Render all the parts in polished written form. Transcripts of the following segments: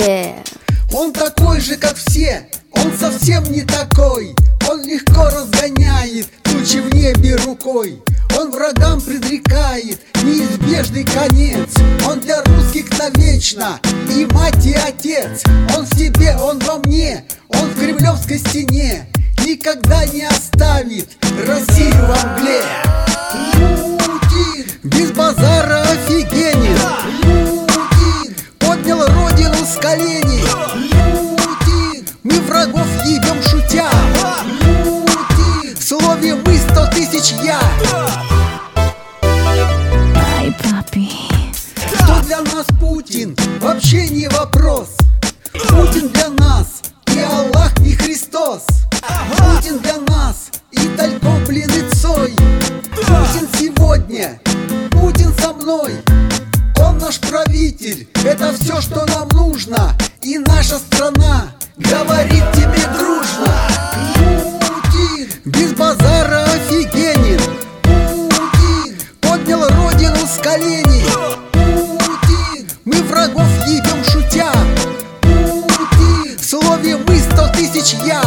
Он такой же, как все, он совсем не такой. Он легко разгоняет тучи в небе рукой. Он врагам предрекает неизбежный конец. Он для русских навечно и мать, и отец. Он в тебе, он во мне, он в кремлевской стене. Никогда не оставит Россию во мгле. Путин без базара офигенен. Путин поднял родину с коленей. Путин мы врагов ебем шутя. Путин в слове мы 100 тысяч я. Ай, папи. Кто для нас Путин? Вообще не вопрос. Путин для нас и Аллах, и Христос. Путин для нас и Талько, блин, и Цой. Путин сегодня, Путин со мной. Он наш правитель, это все, что нам нужно. И наша страна говорит тебе дружно. Путин без базара офигенен. Путин поднял родину с коленей. Путин мы врагов ебем шутя. Путин в слове мы 100 тысяч я.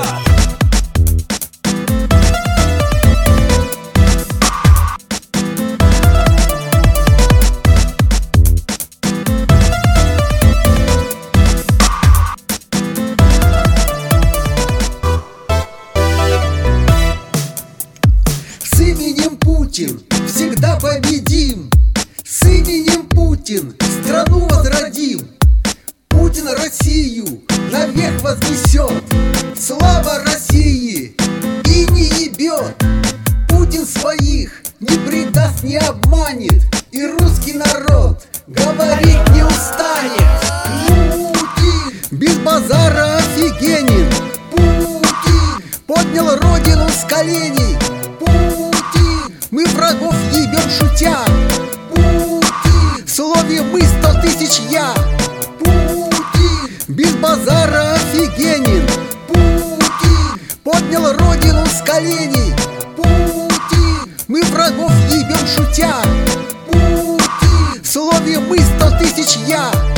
С именем Путин всегда победим. С именем Путин страну возродим. Путин Россию наверх вознесет. Слава России и не ебет. Путин своих не предаст, не обманет. И русский народ говорить не устанет. Путин без базара офигенен. Путин поднял родину с коленей. Путин мы врагов ебем шутя. Путин в слове мы 100 тысяч я. Путин без базара офигенен. Путин поднял родину с коленей. Путин мы врагов ебем шутя. Путин в слове мы 100 тысяч я.